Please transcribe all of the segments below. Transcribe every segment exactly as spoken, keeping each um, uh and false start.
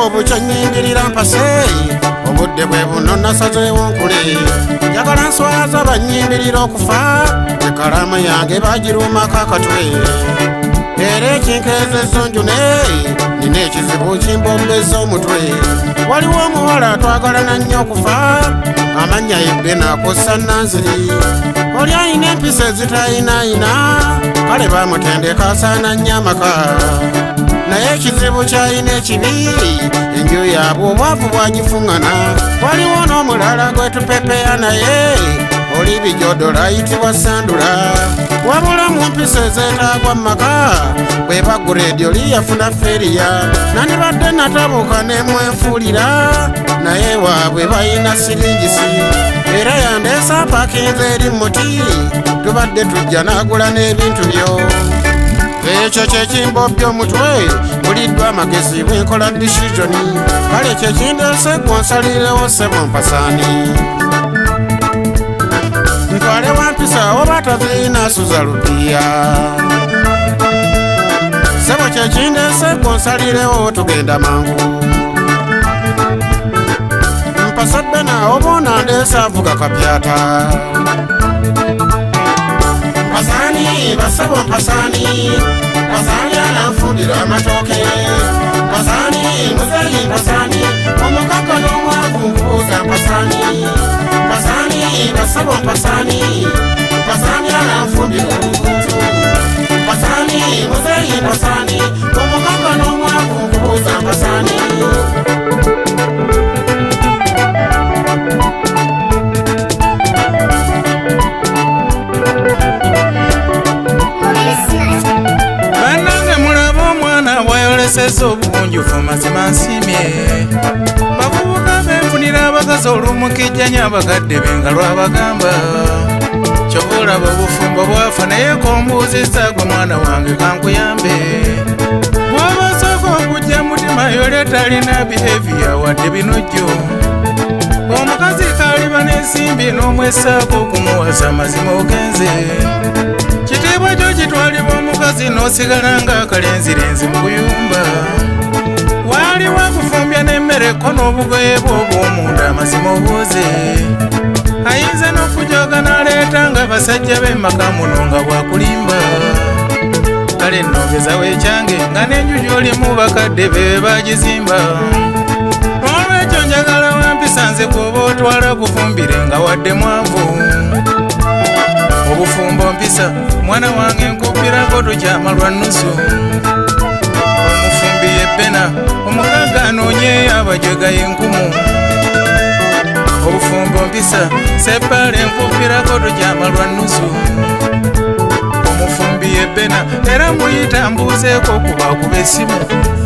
obucyo nnyingirira mpase obudde bwe buno nasazeewo nkule njagala nswaza bannyimbirira okufa ekalamu yange bagirumako akatwe era ekinkeezezzo njune nina ekizibu kimbombeza omutwe waliwo omuwala atwagalana nnyo okufa amannya yebbe nakossa nanziri oli ayina empisa ezitayinayina kale bamutendeka asaana nnyo amaka naye ekizibu kyayina ekibi enju yaabwe obwavu bwagifuŋŋana waliwo n'omulala gwe tupepeya naye oli bijodola ayitibwa sandula wabula mu mpisa ezeetaagwa mu maka bwe bagula edyo liyafuna feriya nandibadde natabuka ne mwenfuulira naye waabwe bayina siringisi era yandeesa pakinze eri muti tubadde tujja n'agula n'ebintu byo ekyo kyekimbobya omutwe buliddwa amagezi bwenkola disizoni kale kyekindeese gwonsalirewo ssebo mpasaani ntwale wampisa oba tazirina asuza lupiya ssebo kyekindeese gwonsalirewo tugenda mangu mpasadde naawo boona ndeese avuga kapyata mpasaani basabo mpasaani mpasaani ananfundira amatooke mpasaani muzeeyi mpasaani omukaka n'omwavu nkubuuza mpasaani mpasaani basabo mpasaani mpasaani ananfundira olukuntu mpasaani muzeeyi mpasaani omukaka n'omwavu nkubuuza mpasaani sesa obunjufu mazima nsimye bavubuka benfunira abakazi olumukijjanya abakadde benga lwabagamba kyova olaba obufumbo bwafa naye kombuuzizza gwe mwana wange kankuyambe bw'obasooka okujja mutima yole talina behaviya wadde binojjo omukazi kaaliba n'ensimbi n'omwesaako okumuwasa mazima ogenze kitiibwa kyo kitwalibwa omukazi n'osigala ng'akalenzirenzi mu buyumba waaliwo akufumbya n'emmere ko n'obugoye bwe obw'omunda amazima obuuze ayinza n'okujoga n'aleeta nga basajja b'emmaka muno nga bwakulimba kale nnongezawo ekyange nga n'enjuju olimu bakadde be bagizimba olwekyo njagala wampisa nze bw'oba otwala kufumbire nga wadde mwavu obufumbo mpisa mwana wange nkupirako tukyama lwa nnusu omufumbi yebbena omukaga anoonye abajega y'enkumu obufumbo mpisa sepaale nkupirako tukyama lwa nnusu omufumbi yebbena era muyita mbuuzeeko kuba kuba essimu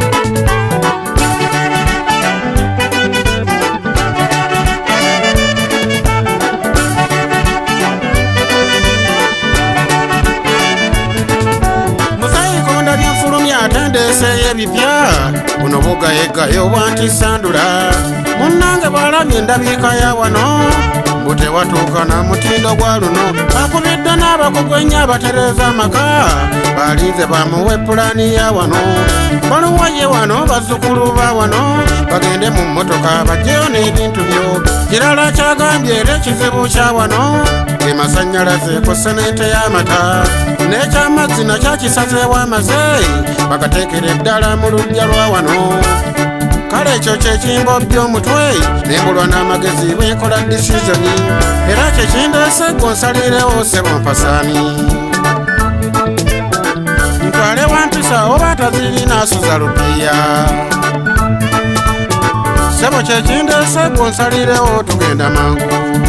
atendese y'ebipya buno bugayegayo bwanti sandula munnange bw'alabye endabiika ya wano mbu tewatuuka na mutindo gwa luno akubidde n'abakugwenya abatereza amaka balinze bamuwe pulaani ya wano baluwaye wano bazzukulu ba wano bagende mu mmotoka bajjeyo n'ebintu byo kirala kyagambye era ekizibu kya wano ge masannyalaze ku senete y'amata n'ekyamazzi nakyakisazeewo amaze bagateekera eddala mu luggya lwa wano kale ekyo kyekimbobya omutwe nembulwa n'amagezi bwenkola disizoni era kyekindeese gwonsalirewo ssebo mpasaani ntwale wampisa oba tazirina asuza lupiya ssebo kyekindeese gwonsalirewo tugenda mangu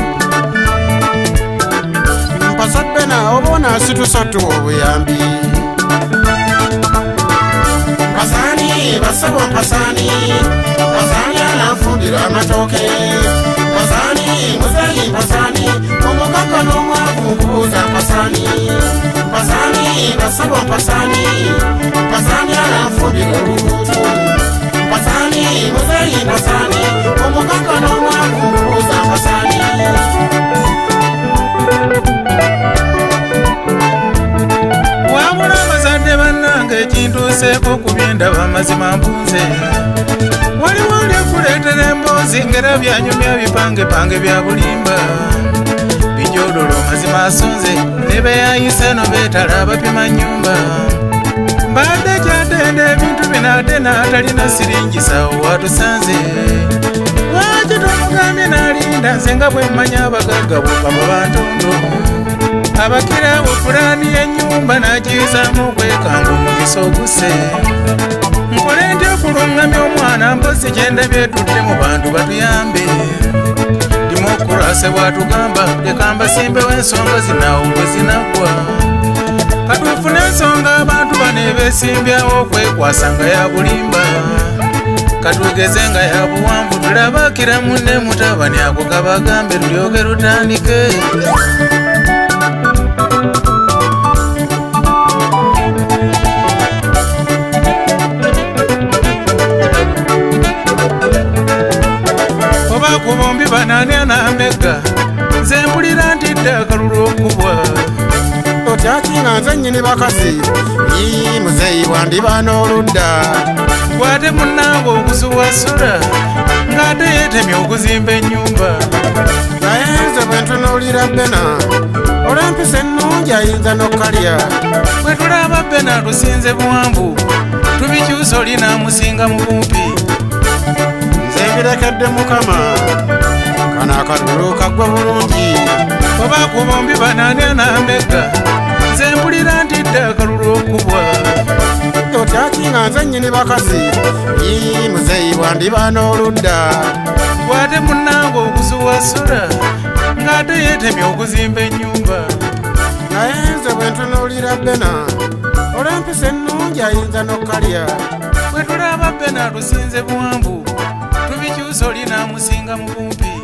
mpasadde naawo boona situsattuwa obuyambi mpasaani basabo mpasaani mpasaani ananfundira amatooke mpasaani muzeeyi mpasaani omukaka n'omwavu nkubuuza mpasaani mpasaani basabo mpasaani mpasaani ananfundira olubuutu mpasaani muzeeyi mpasaani omukaka n'omwavu nkubuuza mpasaani wabula abazadde bannange ekintu nkuseeko ku byendaba amazima mpunze waliwo lyekuleetera emboozi ngera byanyumya bipangepange bya bulimba bijodolo mazima asonze ne beeyayise no beetala abapima nnyumba mbadde kyadende ebintu bino ate n'atalina siringisawo watusanze lwaki tomugambye n'alinda nze nga bwe mmanya abagagga bwokaba bantondo abakirawo pulaani y'ennyumba n'agiyuzaamu okwekanga omukisa oguse nkole nti okuluŋŋamya omwana mpozi gyendabye tudde mu bantu batuyambe dimokurase bwatugamba leka mbasimbewo ensonga zinaawo bwe zinaggwa katufune ensonga abantu bano ebeesimbyawo okwekwasa nga ya bulimba katugeze nga ya buwanvu tulabakira munne mutabani ako kabagambe lulyoke lutandike oba ku bombi banani anamega nze mpulira nti dde akalulu okubwa otyakinga nze nnyini bakasi ii muzeeyi bwandiba n'oludda gwate munnange okuzuwasula ng'ate yeetemye okuzimba ennyumba naye nze bwe ntunuulira bena olw'empisa ennungi ayinza n'okkalya bwe tulaba bena tusinze buwanvu tubikyusa oli n'amusinga mu kumpi nze mbirekedde mukama kano akalulu kaggwa bulungi oba ku bombi banani anamega nze mpulira nti dde akalulu okubwa otyakinga nze nnyini bakasi ii muzeeyi bwandiba n'oludda gwate munnange okuzuwasula ng'ate yeetemye okuzimba ennyumba naye nze bwe ntunuulira bena olw'empisa ennungi ayinza n'okkalya bwe tulaba bena tusinze buwanvu tubikyusa oli n'amusinga mu kumpi